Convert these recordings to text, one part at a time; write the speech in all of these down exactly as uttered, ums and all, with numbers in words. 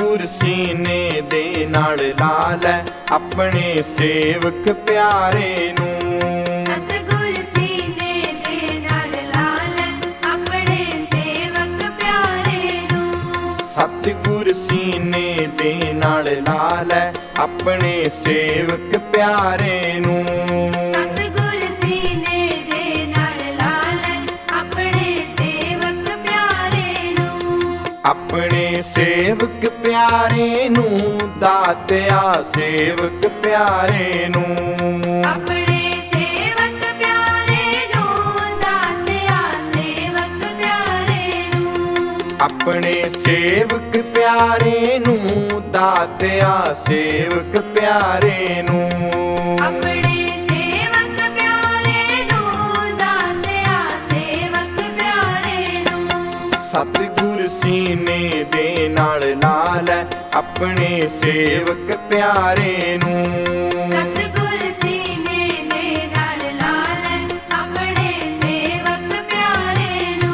सतगुर सीने दे नाल ला लै अपने सेवक प्यारे नू। सतगुर सीने दे नाल ला लै अपने सेवक प्यारे नू। सतगुर सीने दे नाल ला लै अपने सेवक प्यारे नू। सतगुर सीने दे नाल ला लै अपने सेवक प्यारे नू। अपने सेवक प्यारे नू दातिया सेवक प्यारे नू। अपने सेवक प्यारे नू दातिया सेवक प्यारे नू। अपने सेवक प्यारे नू दातिया सेवक प्यारे नू। अपने सेवक प्यारे नू दातिया सेवक प्यारे नू। सतगुर सीने दे नाल ला लै अपने सेवक प्यारे नू। सतगुर सीने दे नाल ला लै अपने सेवक प्यारे नू।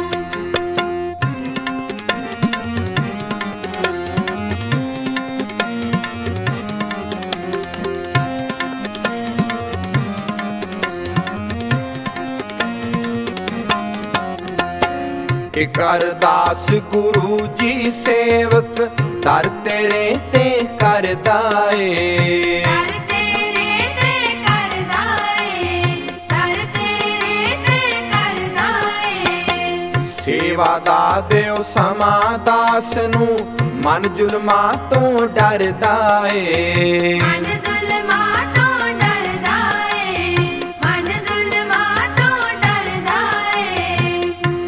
के करदास गुरु जी सेवक दर तेरे ते करदाए। दर तेरे ते करदा ए दर तेरे ते करदा ए। सेवा दा दिओ समा दास नू मन जुल्मां तो डरदा ए। मन जुल्मां तो डरदा ए मन जुल्मां तो डरदा ए।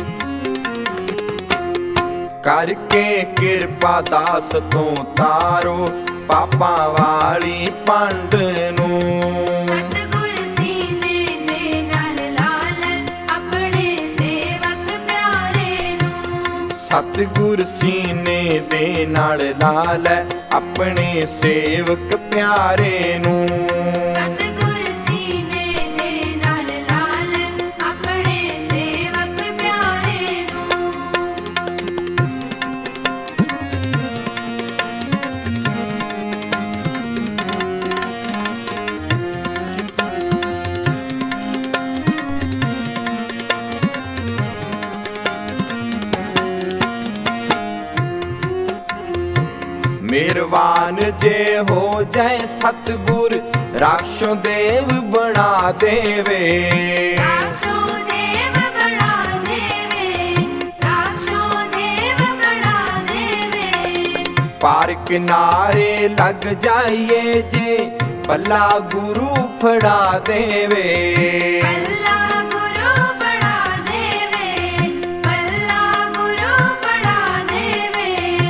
करके किरपा दास तो तारो पापा वाली पंड नू। सतगुर सीने दे नाल ला लै अपने सेवक प्यारे नू। सतगुर सीने दे नाल ला लै अपने सेवक प्यारे नू। सतगुर सीने दे नाल ला लै अपने सेवक प्यारे नू। मेहरबान जे हो जाए सतगुर राक्षो देव बना देवे। राक्षो देव बना देवे राक्षो देव बना देवे। पार किनारे लग जाइए जे पल्ला गुरु फड़ा देवे। पल्ला गुरु फड़ा देवे पल्ला गुरु फड़ा देवे।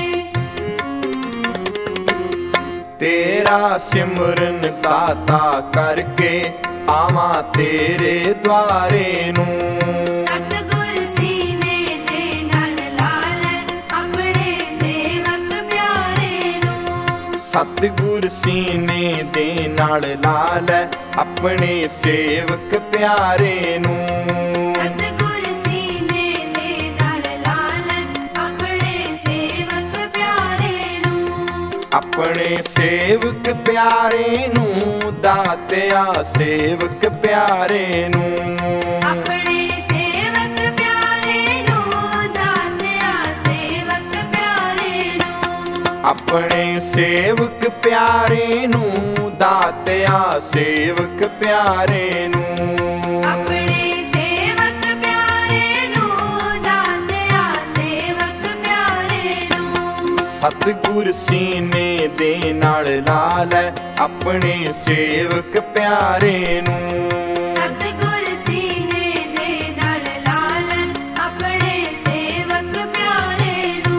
तेरा सिमरन दाता करके आवा तेरे द्वारे नू। सतगुर सीने दे नाल ला लै अपने सेवक प्यारे नू। सतगुर सीने दे नाल ला लै अपने सेवक प्यारे नू। सतगुर सीने दे नाल ला लै अपने सेवक प्यारे नू। अपने सेवक प्यारे नू दातिया सेवक प्यारे नू। अपने सेवक प्यारे नू दातिया सेवक प्यारे नू। अपने सेवक प्यारे नू दातिया सेवक प्यारे नू। अपने सेवक प्यारे नू दातिया सेवक प्यारे नू। सतगुर सीने दे नाल ला लै अपने सेवक प्यारे नू। सतगुर सीने दे नाल ला लै अपने सेवक प्यारे नू।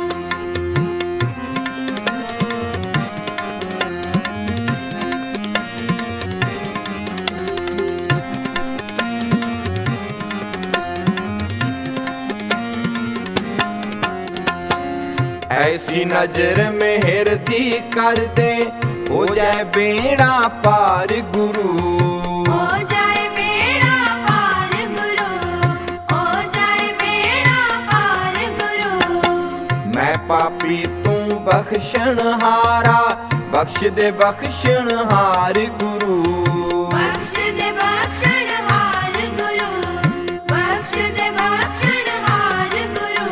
ऐसी नजर मेहर दी कर दे हो जाए बेड़ा पार गुरु। हो जाए बेड़ा पार गुरु हो जाए बेड़ा पार गुरु। मैं पापी तू ਬਖਸ਼ਣਹਾਰਾ, ਬਖਸ਼ ਦੇ ਬਖਸ਼ਣਹਾਰ ਗੁਰੂ। ਬਖਸ਼ ਦੇ ਬਖਸ਼ਣਹਾਰ ਗੁਰੂ, ਬਖਸ਼ ਦੇ ਬਖਸ਼ਣਹਾਰ ਗੁਰੂ।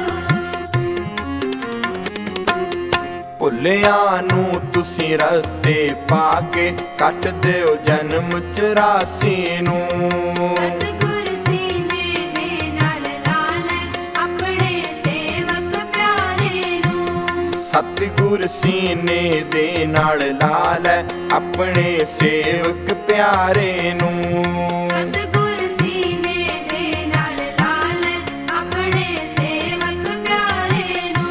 ਭੁੱਲਿਆਂ ਨੂੰ ਤੁਸੀਂ ਰਸਤੇ ਪਾ ਕੇ ਕੱਟ ਦਿਓ ਜਨਮ ਚੁਰਾਸੀ ਨੂੰ। ਸਤਿਗੁਰ ਸੀਨੇ ਦੇ ਨਾਲ ਲਾ ਲੈ ਆਪਣੇ ਸੇਵਕ ਪਿਆਰੇ ਨੂੰ। ਸਤਿਗੁਰ ਸੀਨੇ ਦੇ ਨਾਲ ਲਾ ਲੈ ਆਪਣੇ ਸੇਵਕ ਪਿਆਰੇ ਨੂੰ। ਸਤਿਗੁਰ ਸੀਨੇ ਦੇ ਨਾਲ ਲਾ ਲੈ ਆਪਣੇ ਸੇਵਕ ਪਿਆਰੇ ਨੂੰ।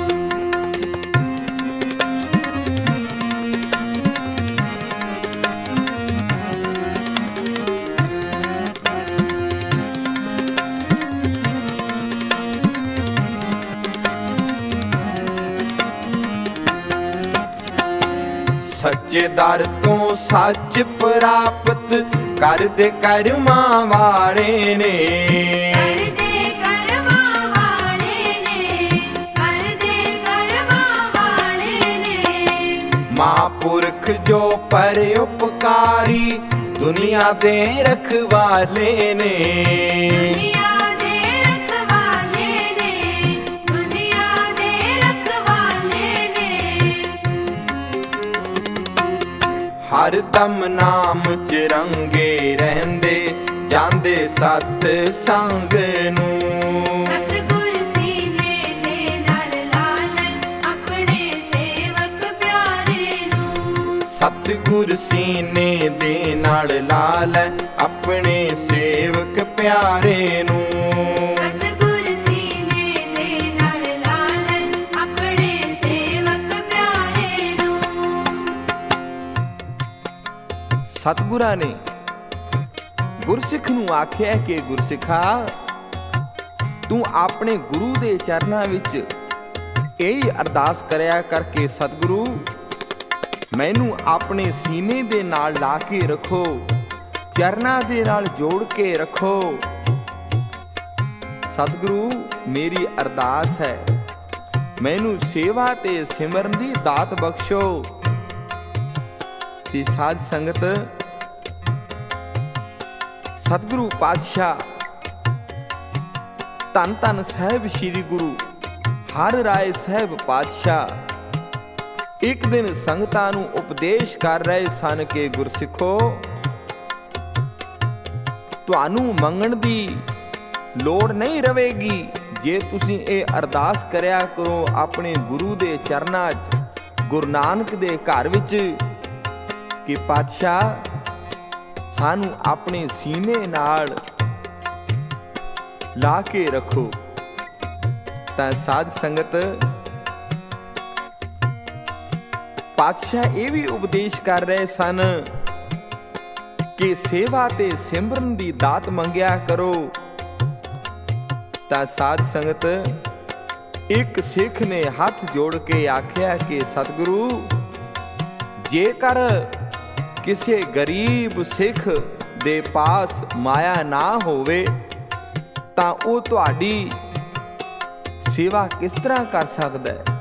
ਸੱਚੇ ਦਰ ਤੋਂ ਸੱਚ ਪ੍ਰਾਪਤ ਕਰਦੇ ਕਰਮਾਂ ਵਾਲੇ ਨੇ। ਕਰਦੇ ਕਰਮਾਂ ਵਾਲੇ ਨੇ, ਕਰਦੇ ਕਰਮਾਂ ਵਾਲੇ ਨੇ। ਮਹਾਂਪੁਰਖ ਜੋ ਪਰਉਪਕਾਰੀ ਦੁਨੀਆ ਦੇ ਰਖਵਾਲੇ ਨੇ। ਦੁਨੀਆ ਦੇ ਰਖਵਾਲੇ ਨੇ, ਦੁਨੀਆ ਦੇ ਰਖਵਾਲੇ ਨੇ। ਹਰ ਦਮ ਨਾਮ ਚ ਰੰਗੇ ਰਹਿੰਦੇ ਜਾਂਦੇ ਸਤ ਸੰਗ ਨੂੰ। ਸਤਿਗੁਰ ਸੀਨੇ ਦੇ ਨਾਲ ਲਾ ਲੈ ਆਪਣੇ ਸੇਵਕ ਪਿਆਰੇ ਨੂੰ। ਸਤਿਗੁਰ ਸੀਨੇ ਦੇ ਨਾਲ ਲਾ ਲੈ ਆਪਣੇ ਸੇਵਕ ਪਿਆਰੇ ਨੂੰ। ਸਤਿਗੁਰ ਸੀਨੇ ਦੇ ਨਾਲ ਲਾ ਲੈ ਆਪਣੇ ਸੇਵਕ ਪਿਆਰੇ ਨੂੰ। ਸਤਿਗੁਰਾਂ ਨੇ ਗੁਰਸਿੱਖ ਨੂੰ ਆਖਿਆ ਕਿ ਗੁਰਸਿੱਖਾ, ਤੂੰ ਆਪਣੇ ਗੁਰੂ ਦੇ ਚਰਨਾਂ ਵਿੱਚ ਇਹ ਅਰਦਾਸ ਕਰਿਆ ਕਰਕੇ ਸਤਿਗੁਰੂ ਮੈਨੂੰ ਆਪਣੇ ਸੀਨੇ ਦੇ ਨਾਲ ਲਾ ਕੇ ਰੱਖੋ, ਚਰਨਾਂ ਦੇ ਨਾਲ ਜੋੜ ਕੇ ਰੱਖੋ। ਸਤਿਗੁਰੂ ਮੇਰੀ ਅਰਦਾਸ ਹੈ, ਮੈਨੂੰ ਸੇਵਾ ਤੇ ਸਿਮਰਨ ਦੀ ਦਾਤ ਬਖਸ਼ੋ। ਤੇ ਸਾਧ ਸੰਗਤ, ਸਤਿਗੁਰੂ ਪਾਤਸ਼ਾਹ ਧੰਨ ਧੰਨ ਸਾਹਿਬ ਸ੍ਰੀ ਗੁਰੂ ਹਰਿ ਰਾਏ ਸਾਹਿਬ ਪਾਤਸ਼ਾਹ ਇੱਕ ਦਿਨ ਸੰਗਤਾਂ ਨੂੰ ਉਪਦੇਸ਼ ਕਰ ਰਹੇ ਸਨ ਕਿ ਗੁਰਸਿੱਖੋ, ਤੁਹਾਨੂੰ ਮੰਗਣ ਦੀ ਲੋੜ ਨਹੀਂ ਰਹੇਗੀ ਜੇ ਤੁਸੀਂ ਇਹ ਅਰਦਾਸ ਕਰਿਆ ਕਰੋ ਆਪਣੇ ਗੁਰੂ ਦੇ ਚਰਨਾਂ 'ਚ, ਗੁਰੂ ਨਾਨਕ ਦੇ ਘਰ ਵਿੱਚ ਕਿ ਪਾਤਸ਼ਾਹ ਸਾਨੂੰ ਆਪਣੇ ਸੀਨੇ ਨਾਲ ਲਾ ਕੇ ਰੱਖੋ। ਤਾਂ ਸਾਧ ਸੰਗਤ, ਪਾਤਸ਼ਾਹ ਇਹ ਵੀ ਉਪਦੇਸ਼ ਕਰ ਰਹੇ ਸਨ ਕਿ ਸੇਵਾ ਤੇ ਸਿਮਰਨ ਦੀ ਦਾਤ ਮੰਗਿਆ ਕਰੋ। ਤਾਂ ਸਾਧ ਸੰਗਤ, ਇੱਕ ਸਿੱਖ ਨੇ ਹੱਥ ਜੋੜ ਕੇ ਆਖਿਆ ਕਿ ਸਤਿਗੁਰੂ, ਜੇਕਰ ਕਿਸੇ ਗਰੀਬ ਸਿੱਖ ਦੇ ਪਾਸ ਮਾਇਆ ਨਾ ਹੋਵੇ ਤਾਂ ਉਹ ਤੁਹਾਡੀ ਸੇਵਾ ਕਿਸ ਤਰ੍ਹਾਂ ਕਰ ਸਕਦਾ ਹੈ?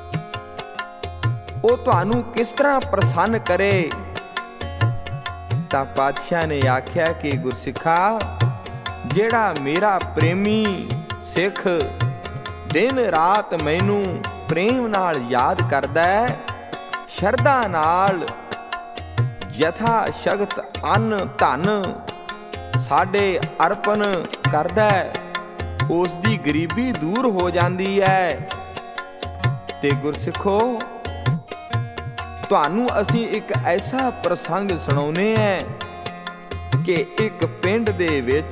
ਉਹ ਤੁਹਾਨੂੰ ਕਿਸ ਤਰ੍ਹਾਂ ਪ੍ਰਸੰਨ ਕਰੇ? ਤਾਂ ਪਾਤਸ਼ਾਹ ਨੇ ਆਖਿਆ ਕਿ ਗੁਰਸਿੱਖਾ, ਜਿਹੜਾ ਮੇਰਾ ਪ੍ਰੇਮੀ ਸਿੱਖ ਦਿਨ ਰਾਤ ਮੈਨੂੰ ਪ੍ਰੇਮ ਨਾਲ ਯਾਦ ਕਰਦਾ ਹੈ, ਸ਼ਰਧਾ ਨਾਲ ਯਥਾ ਸ਼ਕਤ ਅੰਨ ਧਨ ਸਾਡੇ ਅਰਪਣ ਕਰਦਾ ਹੈ, ਉਸ ਦੀ ਗਰੀਬੀ ਦੂਰ ਹੋ ਜਾਂਦੀ ਹੈ। ਤੇ ਗੁਰਸਿੱਖੋ, ਤੁਹਾਨੂੰ ਅਸੀਂ ਇੱਕ ਐਸਾ ਪ੍ਰਸੰਗ ਸੁਣਾਉਂਦੇ ਹਾਂ ਕਿ ਇੱਕ ਪਿੰਡ ਦੇ ਵਿੱਚ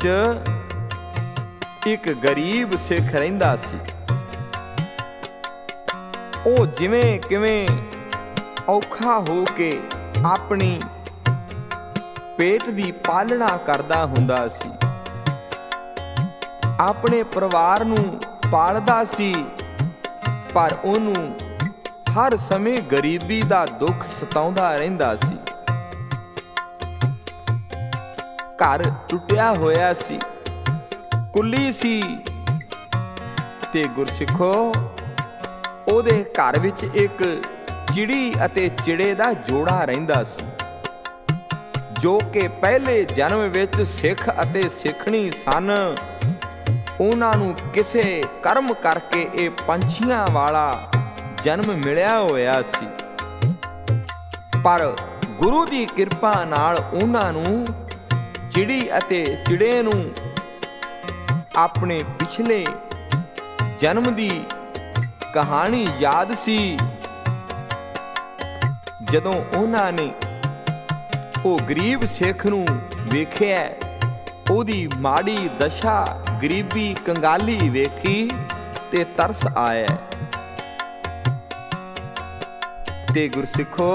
ਇੱਕ ਗਰੀਬ ਸਿੱਖ ਰਹਿੰਦਾ ਸੀ। ਉਹ ਜਿਵੇਂ ਕਿਵੇਂ ਔਖਾ ਹੋ ਕੇ ਆਪਣੀ ਪੇਟ ਦੀ ਪਾਲਣਾ ਕਰਦਾ ਹੁੰਦਾ ਸੀ, ਆਪਣੇ ਪਰਿਵਾਰ ਨੂੰ ਪਾਲਦਾ ਸੀ, ਪਰ ਉਹਨੂੰ ਹਰ ਸਮੇਂ ਗਰੀਬੀ ਦਾ ਦੁੱਖ ਸਤਾਉਂਦਾ ਰਹਿੰਦਾ ਸੀ। ਘਰ ਟੁੱਟਿਆ ਹੋਇਆ ਸੀ, ਕੁੱਲੀ ਸੀ। ਤੇ ਗੁਰਸਿੱਖੋ, ਉਹਦੇ ਘਰ ਵਿੱਚ ਇੱਕ ਚਿੜੀ ਅਤੇ ਚਿੜੇ ਦਾ ਜੋੜਾ ਰਹਿੰਦਾ ਸੀ, ਜੋ ਕਿ ਪਹਿਲੇ ਜਨਮ ਵਿੱਚ ਸਿੱਖ ਅਤੇ ਸਿੱਖਣੀ ਸਨ। ਉਹਨਾਂ ਨੂੰ ਕਿਸੇ ਕਰਮ ਕਰਕੇ ਇਹ ਪੰਛੀਆਂ ਵਾਲਾ ਜਨਮ ਮਿਲਿਆ ਹੋਇਆ ਸੀ, ਪਰ ਗੁਰੂ ਦੀ ਕਿਰਪਾ ਨਾਲ ਉਹਨਾਂ ਨੂੰ ਚਿੜੀ ਅਤੇ ਚਿੜੇ ਨੂੰ ਆਪਣੇ ਪਿਛਲੇ ਜਨਮ ਦੀ ਕਹਾਣੀ ਯਾਦ ਸੀ। ਜਦੋਂ ਉਹਨਾਂ ਨੇ ਉਹ ਗਰੀਬ ਸਿੱਖ ਨੂੰ ਵੇਖਿਆ, ਉਹਦੀ ਮਾੜੀ ਦਸ਼ਾ, ਗਰੀਬੀ, ਕੰਗਾਲੀ ਵੇਖੀ ਤੇ ਤਰਸ ਆਇਆ। ਤੇ ਗੁਰਸਿੱਖੋ,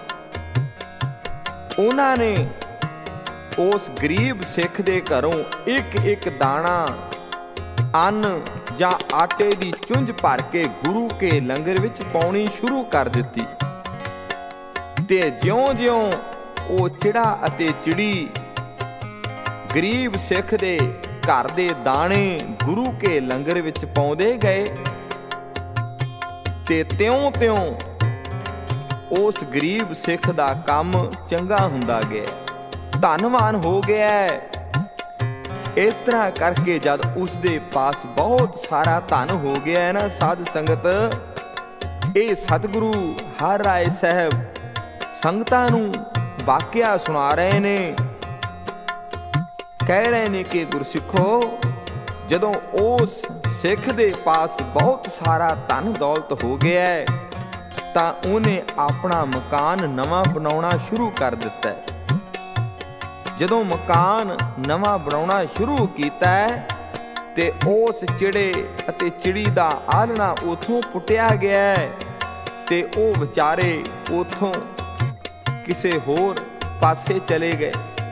ਉਹਨਾਂ ਨੇ ਉਸ ਗਰੀਬ ਸਿੱਖ ਦੇ ਘਰੋਂ ਇੱਕ ਇੱਕ ਦਾਣਾ ਅੰਨ ਜਾਂ ਆਟੇ ਦੀ ਚੁੰਝ ਭਰ ਕੇ ਗੁਰੂ ਕੇ ਲੰਗਰ ਵਿੱਚ ਪਾਉਣੀ ਸ਼ੁਰੂ ਕਰ ਦਿੱਤੀ। ਤੇ ਜਿਉਂ-ਜਿਉਂ ਉਹ ਚਿੜਾ ਅਤੇ ਚਿੜੀ ਗਰੀਬ ਸਿੱਖ ਦੇ ਘਰ ਦੇ ਦਾਣੇ ਗੁਰੂ ਕੇ ਲੰਗਰ ਵਿੱਚ ਪਾਉਂਦੇ ਗਏ, ਤੇ ਤਿਉਂ-ਤਿਉਂ ਉਸ ਗਰੀਬ ਸਿੱਖ ਦਾ ਕੰਮ ਚੰਗਾ ਹੁੰਦਾ ਗਿਆ, ਧੰਨਵਾਨ ਹੋ ਗਿਆ। ਇਸ ਤਰ੍ਹਾਂ ਕਰਕੇ ਜਦ ਉਸ ਦੇ ਪਾਸ ਬਹੁਤ ਸਾਰਾ ਧਨ ਹੋ ਗਿਆ ਨਾ ਸਾਧ ਸੰਗਤ, ਇਹ ਸਤਿਗੁਰੂ ਹਰਿ ਰਾਏ ਸਾਹਿਬ ਸੰਗਤਾਂ ਨੂੰ ਵਾਕਿਆ ਸੁਣਾ ਰਹੇ ਨੇ। ਕਹਿ ਰਹੇ ਨੇ ਕਿ ਗੁਰਸਿੱਖੋ, ਜਦੋਂ ਉਸ ਸਿੱਖ ਦੇ ਪਾਸ ਬਹੁਤ ਸਾਰਾ ਧਨ ਦੌਲਤ ਹੋ ਗਿਆ ਤਾਂ ਉਹਨੇ ਆਪਣਾ ਮਕਾਨ ਨਵਾਂ ਬਣਾਉਣਾ ਸ਼ੁਰੂ ਕਰ ਦਿੱਤਾ। ਜਦੋਂ ਮਕਾਨ ਨਵਾਂ ਬਣਾਉਣਾ ਸ਼ੁਰੂ ਕੀਤਾ ਤੇ ਉਸ ਚਿੜੇ ਅਤੇ ਚਿੜੀ ਦਾ ਆਲਣਾ ਉਥੋਂ ਪੁੱਟਿਆ ਗਿਆ ਤੇ ਉਹ ਵਿਚਾਰੇ ਉਥੋਂ ਕਿਸੇ ਹੋਰ ਪਾਸੇ ਚਲੇ ਗਏ।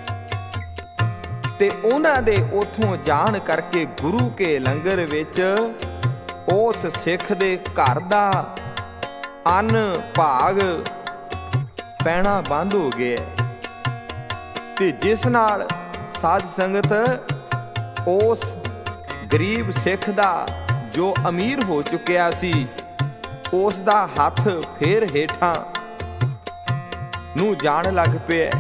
ਤੇ ਉਹਨਾਂ ਦੇ ਉਥੋਂ ਜਾਣ ਕਰਕੇ ਗੁਰੂ ਕੇ ਲੰਗਰ ਵਿੱਚ ਉਸ ਸਿੱਖ ਦੇ ਘਰ ਦਾ ਅੰਨ ਭਾਗ ਪੈਣਾ ਬੰਦ ਹੋ ਗਿਆ, ਤੇ ਜਿਸ ਨਾਲ ਸਾਧ ਸੰਗਤ ਉਸ ਗਰੀਬ ਸਿੱਖ ਦਾ ਜੋ ਅਮੀਰ ਹੋ ਚੁੱਕਿਆ ਸੀ, ਉਸ ਦਾ ਹੱਥ ਫੇਰ ਹੇਠਾਂ ਨੂੰ ਜਾਣ ਲੱਗ ਪਿਆ।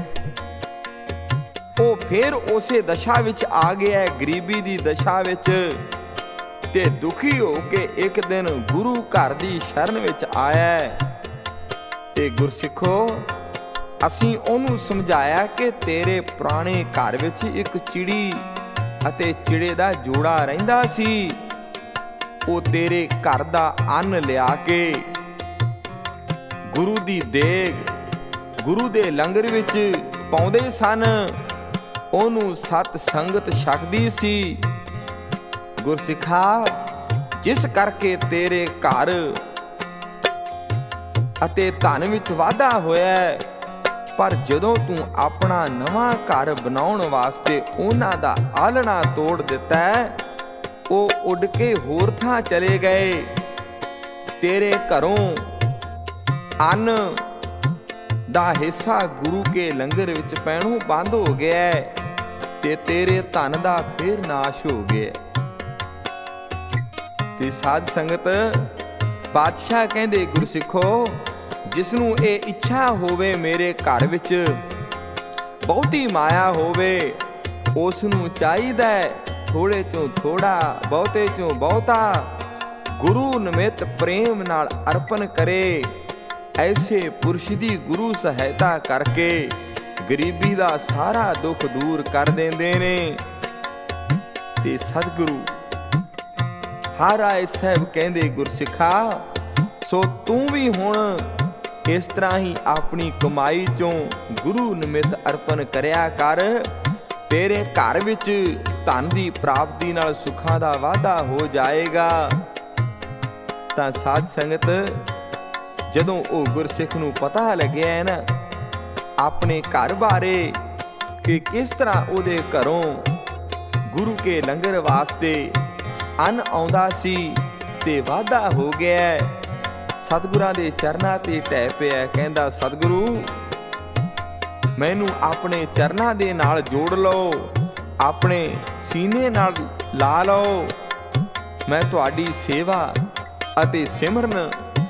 ਉਹ ਫੇਰ ਉਸੇ ਦਸ਼ਾ ਵਿੱਚ ਆ ਗਿਆ, ਗਰੀਬੀ ਦੀ ਦਸ਼ਾ ਵਿੱਚ, ਤੇ ਦੁਖੀ ਹੋ ਕੇ ਇੱਕ ਦਿਨ ਗੁਰੂ ਘਰ ਦੀ ਸ਼ਰਨ ਵਿੱਚ ਆਇਆ। ਤੇ ਗੁਰਸਿੱਖੋ, ਅਸੀਂ ਉਹਨੂੰ ਸਮਝਾਇਆ ਕਿ ਤੇਰੇ ਪੁਰਾਣੇ ਘਰ ਵਿੱਚ ਇੱਕ ਚਿੜੀ ਅਤੇ ਚਿੜੇ ਦਾ ਜੋੜਾ ਰਹਿੰਦਾ ਸੀ, ਉਹ ਤੇਰੇ ਘਰ ਦਾ ਅੰਨ ਲਿਆ ਕੇ ਗੁਰੂ ਦੀ ਦੇਗ ਗੁਰੂ ਦੇ ਲੰਗਰ ਵਿੱਚ ਪਾਉਂਦੇ ਸਨ, ਉਹਨੂੰ ਸਤ ਸੰਗਤ ਛਕਦੀ ਸੀ। ਗੁਰਸਿੱਖਾ, ਜਿਸ ਕਰਕੇ ਤੇਰੇ ਘਰ ਅਤੇ ਧਨ ਵਿੱਚ ਵਾਧਾ ਹੋਇਆ, ਪਰ ਜਦੋਂ ਤੂੰ ਆਪਣਾ ਨਵਾਂ ਘਰ ਬਣਾਉਣ ਵਾਸਤੇ ਉਹਨਾਂ ਦਾ ਆਲਣਾ ਤੋੜ ਦਿੱਤਾ, ਉਹ ਉੱਡ ਕੇ ਹੋਰ ਥਾਂ ਚਲੇ ਗਏ। ਤੇਰੇ ਘਰੋਂ ਅੰਨ ਦਾ ਹਿੱਸਾ ਗੁਰੂ ਕੇ ਲੰਗਰ ਵਿੱਚ ਪੈਣੋਂ ਬੰਦ ਹੋ ਗਿਆ ਤੇ ਤੇਰੇ ਧਨ ਦਾ ਫੇਰ ਨਾਸ਼ ਹੋ ਗਿਆ। ਤੇ ਸਾਧ ਸੰਗਤ, ਪਾਤਸ਼ਾਹ ਕਹਿੰਦੇ ਗੁਰਸਿੱਖੋ, ਜਿਸ ਨੂੰ ਇਹ ਇੱਛਾ ਹੋਵੇ ਮੇਰੇ ਘਰ ਵਿੱਚ ਬਹੁਤੀ ਮਾਇਆ ਹੋਵੇ, ਉਸ ਨੂੰ ਚਾਹੀਦਾ ਥੋੜੇ ਚੋਂ ਥੋੜਾ, ਬਹੁਤੇ ਚੋਂ ਬਹੁਤਾ ਗੁਰੂ ਨਿਮਿਤ ਪ੍ਰੇਮ ਨਾਲ ਅਰਪਣ ਕਰੇ। ਐਸੇ ਪੁਰਸ਼ ਦੀ ਗੁਰੂ ਸਹਾਇਤਾ ਕਰਕੇ ਗਰੀਬੀ ਦਾ ਸਾਰਾ ਦੁੱਖ ਦੂਰ ਕਰ ਦਿੰਦੇ ਨੇ। ਤੇ ਸਤਿਗੁਰੂ ਹਰਿ ਰਾਏ ਸਾਹਿਬ ਕਹਿੰਦੇ, ਗੁਰਸਿੱਖਾ, ਸੋ ਤੂੰ ਵੀ ਹੁਣ ਇਸ ਤਰ੍ਹਾਂ ਹੀ ਆਪਣੀ ਕਮਾਈ ਚੋਂ ਗੁਰੂ ਨਿਮਿਤ ਅਰਪਣ ਕਰਿਆ ਕਰ। ਤੇਰੇ ਘਰ ਵਿੱਚ ਧਨ ਦੀ ਪ੍ਰਾਪਤੀ ਨਾਲ ਸੁੱਖਾਂ ਦਾ ਵਾਧਾ ਹੋ ਜਾਏਗਾ। ਤਾਂ ਸਾਧ ਸੰਗਤ, ਜਦੋਂ ਉਹ ਗੁਰਸਿੱਖ ਨੂੰ ਪਤਾ ਲੱਗਿਆ ਹੈ ਨਾ ਆਪਣੇ ਘਰ ਬਾਰੇ ਕਿ ਕਿਸ ਤਰ੍ਹਾਂ ਉਹਦੇ ਘਰੋਂ ਗੁਰੂ ਕੇ ਲੰਗਰ ਵਾਸਤੇ ਅੰਨ ਆਉਂਦਾ ਸੀ ਤੇ ਵਾਧਾ ਹੋ ਗਿਆ, ਸਤਿਗੁਰਾਂ ਦੇ ਚਰਨਾਂ ਤੇ ਢਹਿ ਪਿਆ। ਕਹਿੰਦਾ, ਸਤਿਗੁਰੂ, ਮੈਨੂੰ ਆਪਣੇ ਚਰਨਾਂ ਦੇ ਨਾਲ ਜੋੜ ਲਓ, ਆਪਣੇ ਸੀਨੇ ਨਾਲ ਲਾ ਲਓ। ਮੈਂ ਤੁਹਾਡੀ ਸੇਵਾ ਅਤੇ ਸਿਮਰਨ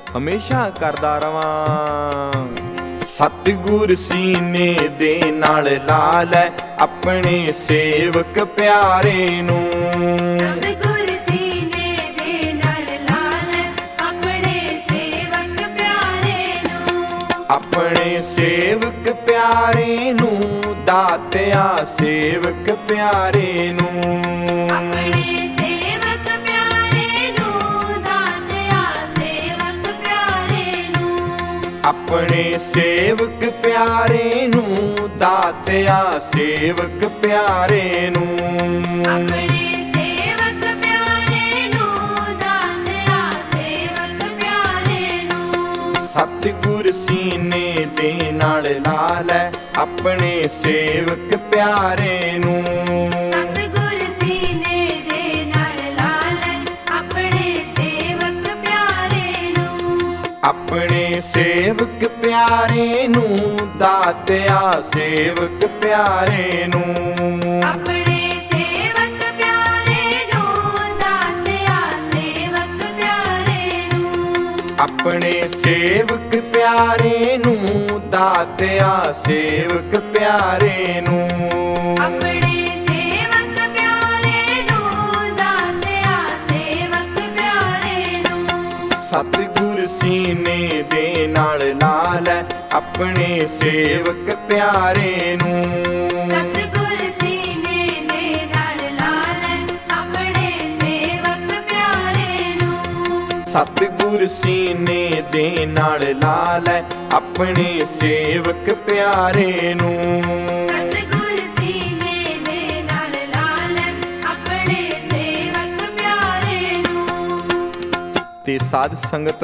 ਹਮੇਸ਼ਾ ਕਰਦਾ ਰਵਾਂ। ਸਤਿਗੁਰ ਸੀਨੇ ਦੇ ਨਾਲ ਲਾ ਲੈ ਆਪਣੇ ਸੇਵਕ ਪਿਆਰੇ ਨੂੰ। ਸਤਿਗੁਰ ਸੀਨੇ ਦੇ ਨਾਲ ਲਾ ਲੈ ਆਪਣੇ ਸੇਵਕ ਪਿਆਰੇ ਨੂੰ। ਆਪਣੇ ਸੇਵਕ ਪਿਆਰੇ ਨੂੰ ਦਾਤਿਆ ਸੇਵਕ ਪਿਆਰੇ ਨੂੰ। ਆਪਣੇ ਸੇਵਕ ਪਿਆਰੇ ਨੂੰ ਦਾਤਿਆ ਸੇਵਕ ਪਿਆਰੇ ਨੂੰ। ਆਪਣੇ ਸੇਵਕ ਪਿਆਰੇ ਨੂੰ ਦਾਤਿਆ ਸੇਵਕ ਪਿਆਰੇ ਨੂੰ। ਆਪਣੇ ਸੇਵਕ ਪਿਆਰੇ ਨੂੰ ਦਾਤਿਆ ਸੇਵਕ ਪਿਆਰੇ ਨੂੰ। ਸਤਿਗੁਰ ਸੀਨੇ ਦੇ ਨਾਲ ਲਾ ਲੈ ਆਪਣੇ ਸੇਵਕ ਪਿਆਰੇ ਨੂੰ। ਸਤਿਗੁਰ ਸੀਨੇ ਦੇ ਨਾਲ ਲਾ ਲੈ ਆਪਣੇ ਸੇਵਕ ਪਿਆਰੇ ਨੂੰ। ਆਪਣੇ ਸੇਵਕ ਪਿਆਰੇ ਨੂੰ ਦਾਤਿਆ ਸੇਵਕ ਪਿਆਰੇ ਨੂੰ। ਆਪਣੇ ਸੇਵਕ ਪਿਆਰੇ ਨੂੰ ਦਾਤਿਆ ਸੇਵਕ ਪਿਆਰੇ ਨੂੰ। ਆਪਣੇ ਸੇਵਕ ਪਿਆਰੇ ਨੂੰ ਦਾਤਿਆ ਸੇਵਕ ਪਿਆਰੇ ਨੂੰ। ਆਪਣੇ ਸੇਵਕ ਪਿਆਰੇ ਨੂੰ ਦਾਤਿਆ ਸੇਵਕ ਪਿਆਰੇ ਨੂੰ। ਸਤਿਗੁਰ ਸੀਨੇ ਦੇ ਨਾਲ ਲਾ ਲੈ ਆਪਣੇ ਸੇਵਕ ਪਿਆਰੇ ਨੂੰ। ਸਤਿਗੁਰ ਸੀਨੇ ਦੇ ਨਾਲ ਲਾ ਲੈ ਆਪਣੇ ਸੇਵਕ ਪਿਆਰੇ ਨੂੰ। ਸਤਿਗੁਰ ਸੀਨੇ ਦੇ ਨਾਲ ਲਾ ਲੈ ਆਪਣੇ ਸੇਵਕ ਪਿਆਰੇ ਨੂੰ। ਸਤਿਗੁਰ ਸੀਨੇ ਦੇ ਨਾਲ ਲਾ ਲੈ ਆਪਣੇ ਸੇਵਕ ਪਿਆਰੇ ਨੂੰ। ਤੇ ਸਾਧ ਸੰਗਤ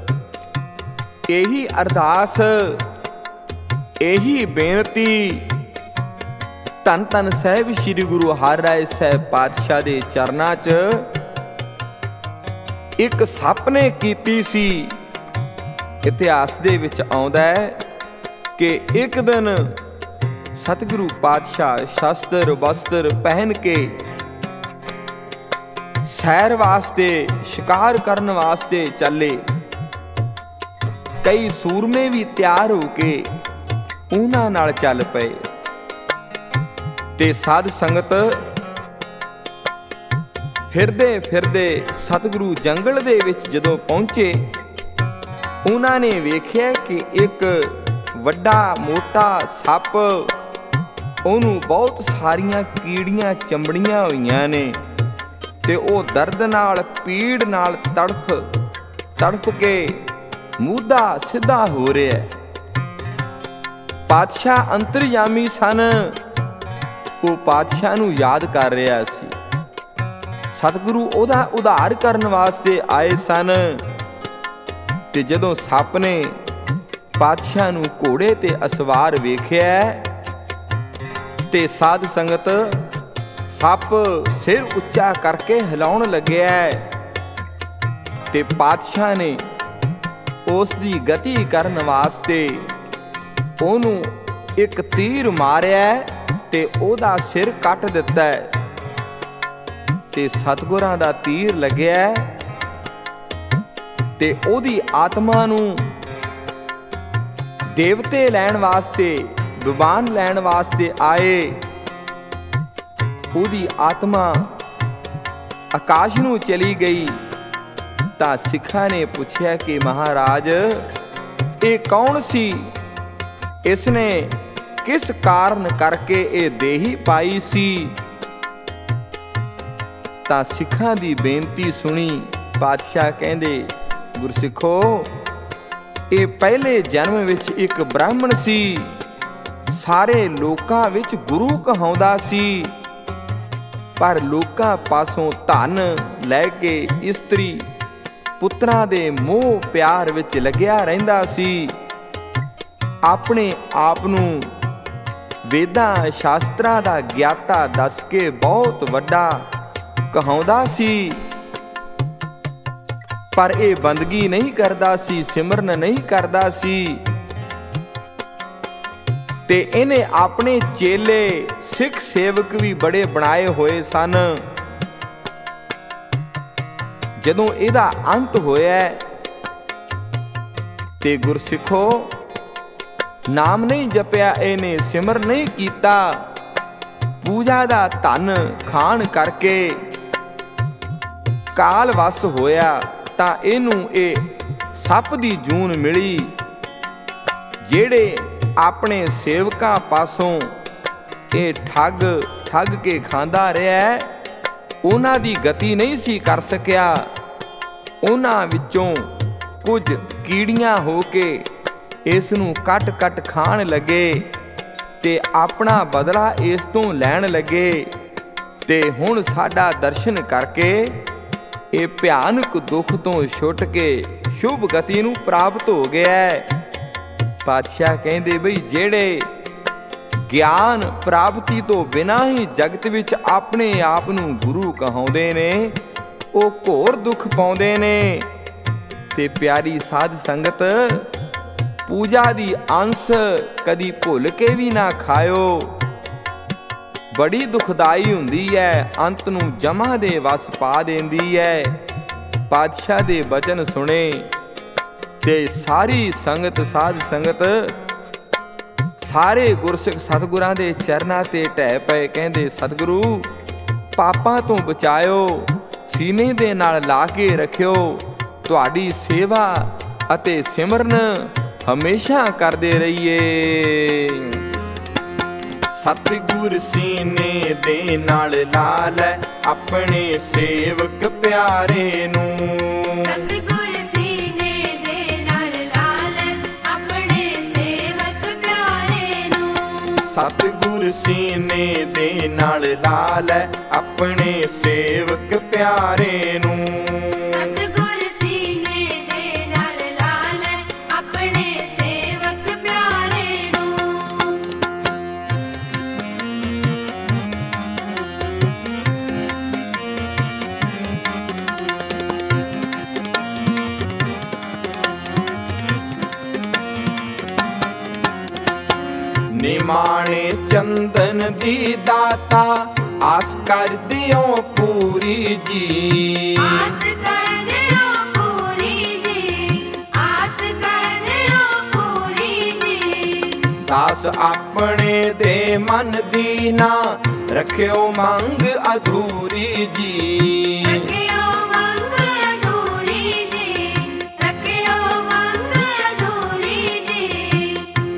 ਇਹੀ ਅਰਦਾਸ ਇਹੀ ਬੇਨਤੀ ਧੰਨ ਧੰਨ ਸਾਹਿਬ ਸ੍ਰੀ ਗੁਰੂ ਹਰਿਰਾਏ ਸਾਹਿਬ ਪਾਤਸ਼ਾਹ ਦੇ ਚਰਨਾਂ 'ਚ ਇੱਕ ਸੱਪ ਨੇ ਕੀਤੀ ਸੀ। ਇਤਿਹਾਸ ਦੇ ਵਿੱਚ ਆਉਂਦਾ ਹੈ ਕਿ ਇੱਕ ਦਿਨ ਸਤਿਗੁਰੂ ਪਾਤਸ਼ਾਹ ਸ਼ਸਤਰ ਵਸਤਰ ਪਹਿਨ ਕੇ ਸੈਰ ਵਾਸਤੇ ਸ਼ਿਕਾਰ ਕਰਨ ਵਾਸਤੇ ਚੱਲੇ। ਕਈ ਸੂਰਮੇ ਵੀ ਤਿਆਰ ਹੋ ਕੇ ਉਹਨਾਂ ਨਾਲ ਚੱਲ ਪਏ। ਤੇ ਸਾਧ ਸੰਗਤ ਫਿਰਦੇ ਫਿਰਦੇ ਸਤਿਗੁਰੂ ਜੰਗਲ ਦੇ ਵਿੱਚ ਜਦੋਂ ਪਹੁੰਚੇ, ਉਹਨਾਂ ਨੇ ਵੇਖਿਆ ਕਿ ਇੱਕ ਵੱਡਾ ਮੋਟਾ ਸੱਪ, ਉਹਨੂੰ ਬਹੁਤ ਸਾਰੀਆਂ ਕੀੜੀਆਂ ਚੰਬੜੀਆਂ ਹੋਈਆਂ ਨੇ ਤੇ ਉਹ ਦਰਦ ਨਾਲ ਪੀੜ ਨਾਲ ਤੜਫ ਤੜਫ ਕੇ ਮੂਧਾ ਸਿੱਧਾ ਹੋ ਰਿਹਾ। ਪਾਤਸ਼ਾਹ ਅੰਤਰਯਾਮੀ ਸਨ, ਉਹ ਪਾਤਸ਼ਾਹ ਨੂੰ ਯਾਦ ਕਰ ਰਿਹਾ ਸੀ। ਸਤਿਗੁਰੂ ਉਹਦਾ ਉਧਾਰ ਕਰਨ ਵਾਸਤੇ ਆਏ ਸਨ। ਤੇ ਜਦੋਂ ਸੱਪ ਨੇ ਪਾਤਸ਼ਾਹ ਨੂੰ ਘੋੜੇ ਤੇ ਅਸਵਾਰ ਵੇਖਿਆ ਤੇ ਸਾਧ ਸੰਗਤ ਸੱਪ ਸਿਰ ਉੱਚਾ ਕਰਕੇ ਹਿਲਾਉਣ ਲੱਗਿਆ ਤੇ ਪਾਤਸ਼ਾਹ ਨੇ ਉਸ ਦੀ ਗਤੀ ਕਰਨ ਵਾਸਤੇ ਉਹਨੂੰ ਇੱਕ ਤੀਰ ਮਾਰਿਆ ਤੇ ਉਹਦਾ ਸਿਰ ਕੱਟ ਦਿੱਤਾ ਤੇ ਸਤਿਗੁਰਾਂ ਦਾ ਤੀਰ ਲੱਗਿਆ ਤੇ ਉਹਦੀ ਆਤਮਾ ਨੂੰ ਦੇਵਤੇ ਲੈਣ ਵਾਸਤੇ, ਵਿਮਾਨ ਲੈਣ ਵਾਸਤੇ ਆਏ। ਉਹਦੀ ਆਤਮਾ ਆਕਾਸ਼ ਨੂੰ ਚਲੀ ਗਈ। ਤਾਂ ਸਿੱਖਾਂ ਨੇ ਪੁੱਛਿਆ ਕਿ ਮਹਾਰਾਜ ਇਹ ਕੌਣ ਸੀ, ਇਸਨੇ ਕਿਸ ਕਾਰਨ ਕਰਕੇ ਇਹ ਦੇਹੀ ਪਾਈ ਸੀ। ਤਾਂ ਸਿੱਖਾਂ ਦੀ ਬੇਨਤੀ ਸੁਣੀ ਪਾਤਸ਼ਾਹ ਕਹਿੰਦੇ, ਗੁਰਸਿੱਖੋ ਇਹ ਪਹਿਲੇ ਜਨਮ ਵਿੱਚ ਇੱਕ ਬ੍ਰਾਹਮਣ ਸੀ, ਸਾਰੇ ਲੋਕਾਂ ਵਿੱਚ ਗੁਰੂ ਕਹਾਉਂਦਾ ਸੀ, ਪਰ ਲੋਕਾਂ ਪਾਸੋਂ ਧਨ ਲੈ ਕੇ ਇਸਤਰੀ ਪੁੱਤਰਾਂ ਦੇ ਮੋਹ ਪਿਆਰ ਵਿੱਚ ਲੱਗਿਆ ਰਹਿੰਦਾ ਸੀ। ਆਪਣੇ ਆਪ ਨੂੰ ਵੇਦਾਂ ਸ਼ਾਸਤਰਾਂ ਦਾ ਗਿਆਤਾ ਦੱਸ ਕੇ ਬਹੁਤ ਵੱਡਾ ਕਹਾਉਂਦਾ ਸੀ, ਪਰ ਇਹ ਬੰਦਗੀ ਨਹੀਂ ਕਰਦਾ ਸੀ, ਸਿਮਰਨ ਨਹੀਂ ਕਰਦਾ ਸੀ। ਤੇ ਇਹਨੇ ਆਪਣੇ ਚੇਲੇ ਸਿੱਖ ਸੇਵਕ ਵੀ ਬੜੇ ਬਣਾਏ ਹੋਏ ਸਨ। ਜਦੋਂ ਇਹਦਾ ਅੰਤ ਹੋਇਆ ਤੇ ਗੁਰਸਿੱਖੋ, ਨਾਮ ਨਹੀਂ ਜਪਿਆ ਇਹਨੇ, ਸਿਮਰ ਨਹੀਂ ਕੀਤਾ, ਪੂਜਾ ਦਾ ਧਨ ਖਾਣ ਕਰਕੇ ਕਾਲ ਵਸ ਹੋਇਆ, ਤਾਂ ਇਹਨੂੰ ਇਹ ਸੱਪ ਦੀ ਜੂਨ ਮਿਲੀ। ਜਿਹੜੇ ਆਪਣੇ ਸੇਵਕਾਂ ਪਾਸੋਂ ਇਹ ਠੱਗ ਠੱਗ ਕੇ ਖਾਂਦਾ ਰਿਹਾ, ਉਹਨਾਂ ਦੀ ਗਤੀ ਨਹੀਂ ਸੀ ਕਰ ਸਕਿਆ। ਉਹਨਾਂ ਵਿੱਚੋਂ ਕੁਝ ਕੀੜੀਆਂ ਹੋ ਕੇ ਇਸ ਨੂੰ ਕੱਟ ਕੱਟ ਖਾਣ ਲੱਗੇ ਤੇ ਆਪਣਾ ਬਦਲਾ ਇਸ ਤੋਂ ਲੈਣ ਲੱਗੇ। ਤੇ ਹੁਣ ਸਾਡਾ ਦਰਸ਼ਨ ਕਰਕੇ ਇਹ ਭਿਆਨਕ ਦੁੱਖ ਤੋਂ ਛੁੱਟ ਕੇ ਸ਼ੁਭ ਗਤੀ ਨੂੰ ਪ੍ਰਾਪਤ ਹੋ ਗਿਆ। ਪਾਤਸ਼ਾਹ ਕਹਿੰਦੇ ਬਈ ਜਿਹੜੇ ਗਿਆਨ ਪ੍ਰਾਪਤੀ ਤੋਂ ਬਿਨਾਂ ਹੀ ਜਗਤ ਵਿੱਚ ਆਪਣੇ ਆਪ ਨੂੰ ਗੁਰੂ ਕਹਾਉਂਦੇ ਨੇ, ਉਹ ਘੋਰ ਦੁੱਖ ਪਾਉਂਦੇ ਨੇ। ਤੇ ਪਿਆਰੀ ਸਾਧ ਸੰਗਤ, ਪੂਜਾ ਦੀ ਅੰਸ ਕਦੀ ਭੁੱਲ ਕੇ ਵੀ ਨਾ ਖਾਇਓ, ਬੜੀ ਦੁਖਦਾਈ ਹੁੰਦੀ ਹੈ, ਅੰਤ ਨੂੰ ਜਮਾਂ ਦੇ ਵਸ ਪਾ ਦਿੰਦੀ ਹੈ। ਪਾਤਸ਼ਾਹ ਦੇ ਬਚਨ ਸੁਣੇ ਤੇ ਸਾਰੀ ਸੰਗਤ, ਸਾਧ ਸੰਗਤ, ਸਾਰੇ ਗੁਰਸਿੱਖ ਸਤਿਗੁਰਾਂ ਦੇ ਚਰਨਾਂ ਤੇ ਢਹਿ ਪਏ। ਕਹਿੰਦੇ ਸਤਿਗੁਰੂ, ਪਾਪਾਂ ਤੋਂ ਬਚਾਇਓ, ਸੀਨੇ ਦੇ ਨਾਲ ਲਾ ਕੇ ਰੱਖਿਓ, ਤੁਹਾਡੀ ਸੇਵਾ ਅਤੇ ਸਿਮਰਨ ਹਮੇਸ਼ਾ ਕਰਦੇ ਰਹੀਏ। ਸਤਿਗੁਰ ਸੀਨੇ ਦੇ ਨਾਲ ਲਾ ਲੈ ਆਪਣੇ ਸੇਵਕ ਪਿਆਰੇ ਨੂੰ। ਸਤਿਗੁਰ ਸੀਨੇ ਦੇ ਨਾਲ ਲਾ ਲੈ ਆਪਣੇ ਸੇਵਕ ਪਿਆਰੇ ਨੂੰ। ਸਤਿਗੁਰ ਸੀਨੇ ਦੇ ਨਾਲ ਲਾ ਲੈ ਆਪਣੇ ਸੇਵਕ ਪਿਆਰੇ ਨੂੰ। ਸਤਿਗੁਰ ਸੀਨੇ ਦੇ ਨਾਲ ਲਾ ਲੈ ਆਪਣੇ ਸੇਵਕ ਪਿਆਰੇ ਨੂੰ। ਨਿਮਾਣੇ ਚੰਦਨ ਦੀ ਦਾਤਾ, ਆਸ ਕਰਦਿਓ ਪੂਰੀ ਜੀ। ਆਸ ਕਰਦਿਓ ਪੂਰੀ ਜੀ, ਆਸ ਕਰਦਿਓ ਪੂਰੀ ਜੀ। ਦਾਸ ਆਪਣੇ ਦੇ ਮਨ ਦੀ ਨਾ ਰੱਖਿਓ ਮੰਗ ਅਧੂਰੀ ਜੀ। ਰੱਖਿਓ ਮੰਗ ਅਧੂਰੀ ਜੀ, ਰੱਖਿਓ ਮੰਗ ਅਧੂਰੀ ਜੀ।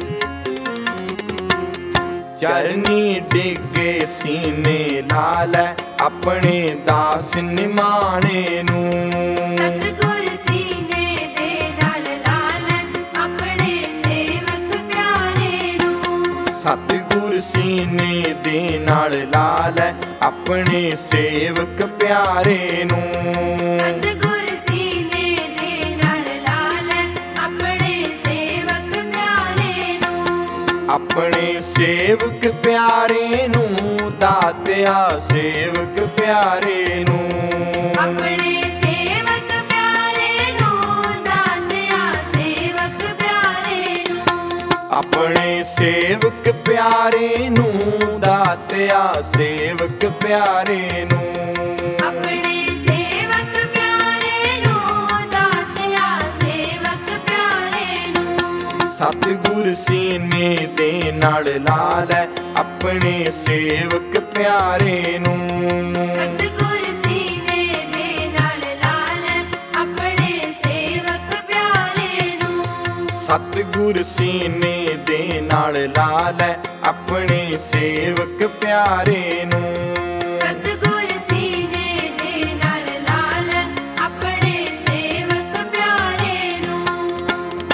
ਚਰਨੀ ਡਿੱਗੇ ਸੀਨੇ ਲਾ ਲੈ ਆਪਣੇ ਦਾਸ ਨਿਮਾਣੇ ਨੂੰ। ਸਤਿਗੁਰ ਸੀਨੇ ਦੇ ਨਾਲ ਲਾ ਲੈ ਆਪਣੇ ਸੇਵਕ ਪਿਆਰੇ ਨੂੰ। ਸਤਿਗੁਰ ਸੀਨੇ ਦੇ ਨਾਲ ਲਾ ਲੈ ਆਪਣੇ ਸੇਵਕ ਪਿਆਰੇ ਨੂੰ। ਸਤਿਗੁਰ ਸੀਨੇ ਦੇ ਨਾਲ ਲਾ ਲੈ ਆਪਣੇ ਸੇਵਕ ਪਿਆਰੇ ਨੂੰ। ਆਪਣੇ ਸੇਵਕ ਪਿਆਰੇ ਨੂੰ, ਦਾਤਿਆ ਸੇਵਕ ਪਿਆਰੇ ਨੂੰ। ਆਪਣੇ ਸੇਵਕ ਪਿਆਰੇ ਨੂੰ, ਦਾਤਿਆ ਸੇਵਕ ਪਿਆਰੇ ਨੂੰ। ਆਪਣੇ ਸੇਵਕ ਪਿਆਰੇ ਨੂੰ, ਦਾਤਿਆ ਸੇਵਕ ਪਿਆਰੇ ਨੂੰ। ਆਪਣੇ ਸੇਵਕ ਪਿਆਰੇ ਨੂੰ, ਦਾਤਿਆ ਸੇਵਕ ਪਿਆਰੇ ਨੂੰ। ਸਤਿਗੁਰ ਸੀਨੇ ਦੇ ਨਾਲ ਲਾ ਲੈ ਆਪਣੇ ਸੇਵਕ ਪਿਆਰੇ ਨੂੰ। ਸਤਿਗੁਰ ਸੀਨੇ ਦੇ ਨਾਲ ਲਾ ਲੈ ਆਪਣੇ ਸੇਵਕ ਪਿਆਰੇ ਨੂੰ। ਸਤਿਗੁਰ ਸੀਨੇ ਦੇ ਨਾਲ ਲਾ ਲੈ ਆਪਣੇ ਸੇਵਕ ਪਿਆਰੇ ਨੂੰ। ਸਤਿਗੁਰ ਸੀਨੇ ਦੇ ਨਾਲ ਲਾ ਲੈ ਆਪਣੇ ਸੇਵਕ ਪਿਆਰੇ ਨੂੰ।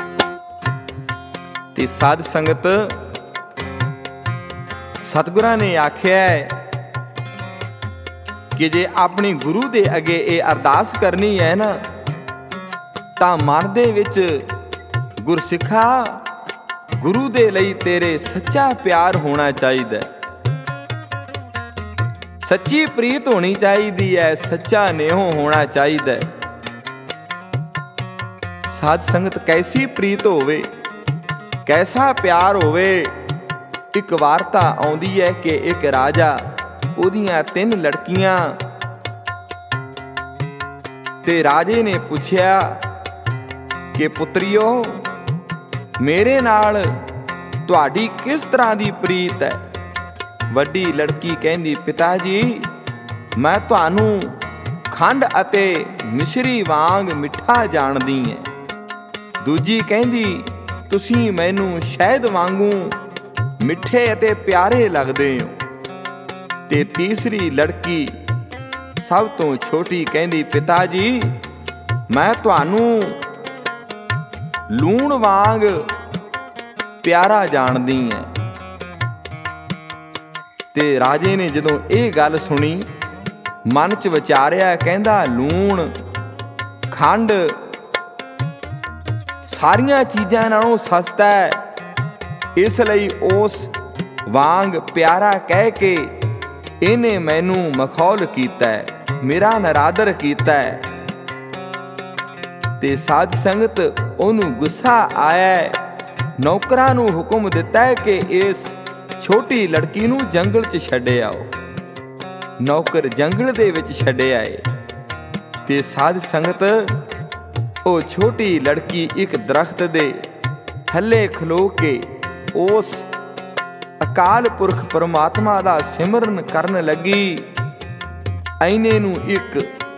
ਤੇ ਸਾਧ ਸੰਗਤ, ਸਤਿਗੁਰਾਂ ਨੇ ਆਖਿਆ ਹੈ ਕਿ ਜੇ ਆਪਣੀ ਗੁਰੂ ਦੇ ਅੱਗੇ ਇਹ ਅਰਦਾਸ ਕਰਨੀ ਹੈ ਨਾ, ਤਾਂ ਮਨ ਦੇ ਵਿੱਚ ਗੁਰਸਿੱਖਾ, ਗੁਰੂ ਦੇ ਲਈ ਤੇਰੇ ਸੱਚਾ ਪਿਆਰ ਹੋਣਾ ਚਾਹੀਦਾ, ਸੱਚੀ ਪ੍ਰੀਤ ਹੋਣੀ ਚਾਹੀਦੀ ਹੈ, ਸੱਚਾ ਨੇਹੋ ਹੋਣਾ ਚਾਹੀਦਾ। ਸਾਧ ਸੰਗਤ, ਕੈਸੀ ਪ੍ਰੀਤ ਹੋਵੇ, ਕੈਸਾ ਪਿਆਰ ਹੋਵੇ। ਇੱਕ ਵਾਰਤਾ ਆਉਂਦੀ ਹੈ ਕਿ ਇੱਕ ਰਾਜਾ, ਉਹਦੀਆਂ ਤਿੰਨ ਲੜਕੀਆਂ, ਤੇ ਰਾਜੇ ਨੇ ਪੁੱਛਿਆ ਕਿ ਪੁੱਤਰੀਓ, ਮੇਰੇ ਨਾਲ ਤੁਹਾਡੀ ਕਿਸ ਤਰ੍ਹਾਂ ਦੀ ਪ੍ਰੀਤ ਹੈ? ਵੱਡੀ ਲੜਕੀ ਕਹਿੰਦੀ, ਪਿਤਾ ਜੀ ਮੈਂ ਤੁਹਾਨੂੰ ਖੰਡ ਅਤੇ ਮਿਸ਼ਰੀ ਵਾਂਗ ਮਿੱਠਾ ਜਾਣਦੀ ਹੈ। ਦੂਜੀ ਕਹਿੰਦੀ, ਤੁਸੀਂ ਮੈਨੂੰ ਸ਼ਹਿਦ ਵਾਂਗੂ ਮਿੱਠੇ ਅਤੇ ਪਿਆਰੇ ਲੱਗਦੇ ਹੋ। ਤੇ ਤੀਸਰੀ ਲੜਕੀ ਸਭ ਤੋਂ ਛੋਟੀ ਕਹਿੰਦੀ, ਪਿਤਾ ਜੀ ਮੈਂ ਤੁਹਾਨੂੰ ਲੂਣ ਵਾਂਗ ਪਿਆਰਾ ਜਾਣਦੀ ਹੈ। ਤੇ ਰਾਜੇ ਨੇ ਜਦੋਂ ਇਹ ਗੱਲ ਸੁਣੀ, ਮਨ 'ਚ ਵਿਚਾਰਿਆ, ਕਹਿੰਦਾ ਲੂਣ ਖੰਡ ਸਾਰੀਆਂ ਚੀਜ਼ਾਂ ਨਾਲੋਂ ਸਸਤਾ ਹੈ, ਇਸ ਲਈ ਉਸ ਵਾਂਗ ਪਿਆਰਾ ਕਹਿ ਕੇ ਇਹਨੇ ਮੈਨੂੰ ਮਖੌਲ ਕੀਤਾ ਹੈ, ਮੇਰਾ ਨਰਾਦਰ ਕੀਤਾ ਹੈ। ਤੇ ਸਾਧ ਸੰਗਤ ਉਹਨੂੰ ਗੁੱਸਾ ਆਇਆ, ਨੌਕਰਾਂ ਨੂੰ ਹੁਕਮ ਦਿੱਤਾ ਹੈ ਕਿ ਇਸ ਛੋਟੀ ਲੜਕੀ ਨੂੰ ਜੰਗਲ 'ਚ ਛੱਡ ਆਓ। ਨੌਕਰ ਜੰਗਲ ਦੇ ਵਿੱਚ ਛੱਡ ਆਏ ਤੇ ਸਾਧ ਸੰਗਤ ਉਹ ਛੋਟੀ ਲੜਕੀ ਇੱਕ ਦਰਖਤ ਦੇ ਥੱਲੇ ਖਲੋ ਕੇ ਉਸ ਅਕਾਲ ਪੁਰਖ ਪਰਮਾਤਮਾ ਦਾ ਸਿਮਰਨ ਕਰਨ ਲੱਗੀ। ਐਨੇ ਨੂੰ ਇੱਕ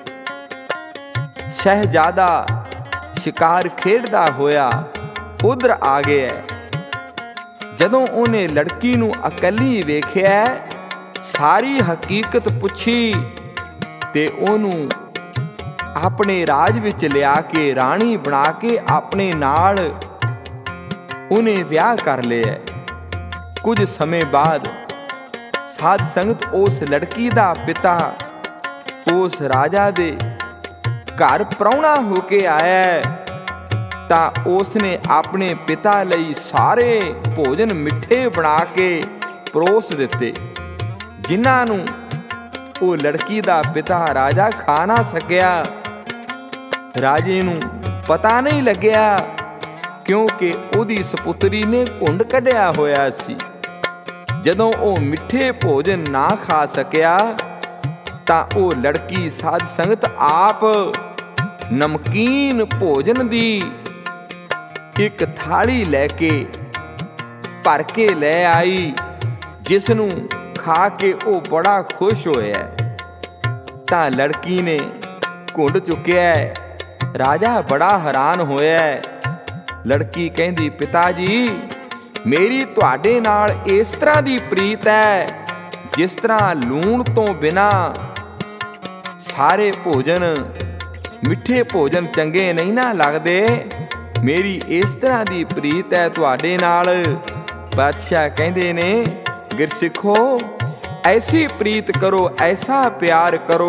ਸ਼ਹਿਜ਼ਾਦਾ ਸ਼ਿਕਾਰ ਖੇਡਦਾ ਹੋਇਆ ਉਧਰ ਆ ਗਿਆ। ਜਦੋਂ ਉਹਨੇ ਲੜਕੀ ਨੂੰ ਇਕੱਲੀ ਵੇਖਿਆ, ਸਾਰੀ ਹਕੀਕਤ ਪੁੱਛੀ ਤੇ ਉਹਨੂੰ ਆਪਣੇ ਰਾਜ ਵਿੱਚ ਲਿਆ ਕੇ ਰਾਣੀ ਬਣਾ ਕੇ ਆਪਣੇ ਨਾਲ ਉਹਨੇ ਵਿਆਹ ਕਰ ਲਿਆ। ਕੁਝ ਸਮੇਂ ਬਾਅਦ ਸਾਧ ਸੰਗਤ ਉਸ ਲੜਕੀ ਦਾ ਪਿਤਾ ਉਸ ਰਾਜਾ ਦੇ ਘਰ ਪ੍ਰਾਹੁਣਾ ਹੋ ਕੇ ਆਇਆ, ਤਾਂ ਉਸ ਨੇ ਆਪਣੇ ਪਿਤਾ ਲਈ ਸਾਰੇ ਭੋਜਨ ਮਿੱਠੇ ਬਣਾ ਕੇ ਪਰੋਸ ਦਿੱਤੇ, ਜਿਨ੍ਹਾਂ ਨੂੰ ਉਹ ਲੜਕੀ ਦਾ ਪਿਤਾ ਰਾਜਾ ਖਾ ਨਾ ਸਕਿਆ। ਰਾਜੇ ਨੂੰ ਪਤਾ ਨਹੀਂ ਲੱਗਿਆ, ਕਿਉਂਕਿ ਉਹਦੀ ਸਪੁੱਤਰੀ ਨੇ ਘੁੰਡ ਕੱਢਿਆ ਹੋਇਆ ਸੀ। ਜਦੋਂ ਉਹ ਮਿੱਠੇ ਭੋਜਨ ਨਾ ਖਾ ਸਕਿਆ, ਤਾਂ ਉਹ ਲੜਕੀ ਸਾਧ ਸੰਗਤ ਆਪ ਨਮਕੀਨ ਭੋਜਨ ਦੀ ਇੱਕ ਥਾਲੀ ਲੈ ਕੇ ਭਰ ਕੇ ਲੈ ਆਈ, ਜਿਸ ਨੂੰ ਖਾ ਕੇ ਉਹ ਬੜਾ ਖੁਸ਼ ਹੋਇਆ। ਤਾਂ ਲੜਕੀ ਨੇ ਘੁੰਡ ਚੁੱਕਿਆ। ਰਾਜਾ ਬੜਾ ਹੈਰਾਨ ਹੋਇਆ। ਲੜਕੀ ਕਹਿੰਦੀ, ਪਿਤਾ ਜੀ ਮੇਰੀ ਤੁਹਾਡੇ ਨਾਲ ਇਸ ਤਰ੍ਹਾਂ ਦੀ ਪ੍ਰੀਤ ਹੈ, ਜਿਸ ਤਰ੍ਹਾਂ ਲੂਣ ਤੋਂ ਬਿਨਾ ਸਾਰੇ ਭੋਜਨ ਮਿੱਠੇ ਭੋਜਨ ਚੰਗੇ ਨਹੀਂ ਨਾ ਲੱਗਦੇ, ਮੇਰੀ ਇਸ ਤਰ੍ਹਾਂ ਦੀ ਪ੍ਰੀਤ ਹੈ ਤੁਹਾਡੇ ਨਾਲ। ਬਾਦਸ਼ਾਹ ਕਹਿੰਦੇ ਨੇ, ਗੁਰਸਿੱਖੋ ਐਸੀ ਪ੍ਰੀਤ ਕਰੋ, ਐਸਾ ਪਿਆਰ ਕਰੋ।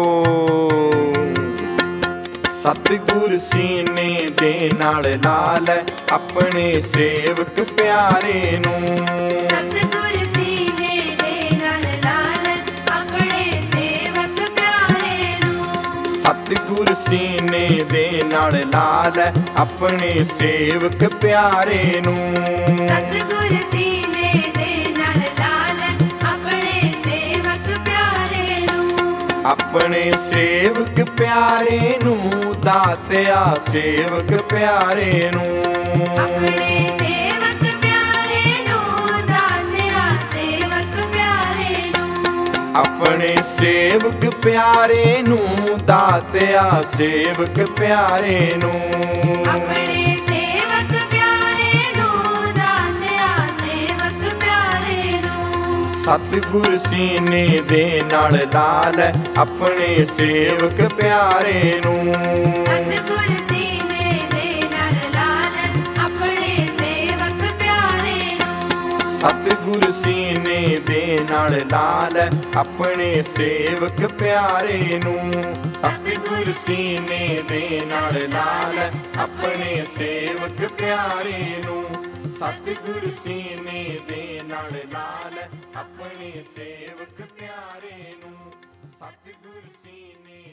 ਸਤਿਗੁਰ ਸੀਨੇ ਦੇ ਨਾਲ ਲਾਲ ਆਪਣੇ ਸੇਵਕ ਪਿਆਰੇ ਨੂੰ। ਸਤਿਗੁਰ ਸੀਨੇ ਦੇ ਨਾਲ ਲਾਲ ਆਪਣੇ ਸੇਵਕ ਪਿਆਰੇ ਨੂੰ। ਸਤਿਗੁਰ ਸੀਨੇ ਦੇ ਨਾਲ ਲਾਲ ਆਪਣੇ ਸੇਵਕ ਪਿਆਰੇ ਨੂੰ। ਸਤਿਗੁਰ ਸੀਨੇ ਦੇ ਨਾਲ ਲਾਲ ਆਪਣੇ ਸੇਵਕ ਪਿਆਰੇ ਨੂੰ। ਆਪਣੇ ਸੇਵਕ ਪਿਆਰੇ ਨੂੰ, ਦਾਤਿਆ ਸੇਵਕ ਪਿਆਰੇ ਨੂੰ। ਆਪਣੇ ਸੇਵਕ ਪਿਆਰੇ ਨੂੰ, ਦਾਤਿਆ ਸੇਵਕ ਪਿਆਰੇ ਨੂੰ। ਆਪਣੇ ਸੇਵਕ ਪਿਆਰੇ ਨੂੰ, ਦਾਤਿਆ ਸੇਵਕ ਪਿਆਰੇ ਨੂੰ। ਆਪਣੇ ਸੇਵਕ ਪਿਆਰੇ ਨੂੰ, ਦਾਤਿਆ ਸੇਵਕ ਪਿਆਰੇ ਨੂੰ। ਸਤਿਗੁਰ ਸੀਨੇ ਦੇ ਨਾਲ ਲਾਲ ਆਪਣੇ ਸੇਵਕ ਪਿਆਰੇ ਨੂੰ। ਸਤਿਗੁਰ ਸੀਨੇ ਦੇ ਨਾਲ ਲਾਲ ਆਪਣੇ ਸੇਵਕ ਪਿਆਰੇ ਨੂੰ। ਸਤਿਗੁਰ ਸੀਨੇ ਦੇ ਨਾਲ ਲਾਲ ਆਪਣੇ ਸੇਵਕ ਪਿਆਰੇ ਨੂੰ। ਸਤਿਗੁਰ ਸੀਨੇ ਦੇ ਨਾਲ ਲਾਲ ਆਪਣੇ ਸੇਵਕ ਪਿਆਰੇ ਨੂੰ। ਸਤਿਗੁਰ ਸੀਨੇ ਦੇ ਨਾਲ ਲਾਲ ਆਪਣੇ ਸੇਵਕ ਪਿਆਰੇ ਨੂੰ। ਸਤਿਗੁਰ ਸੀਨੇ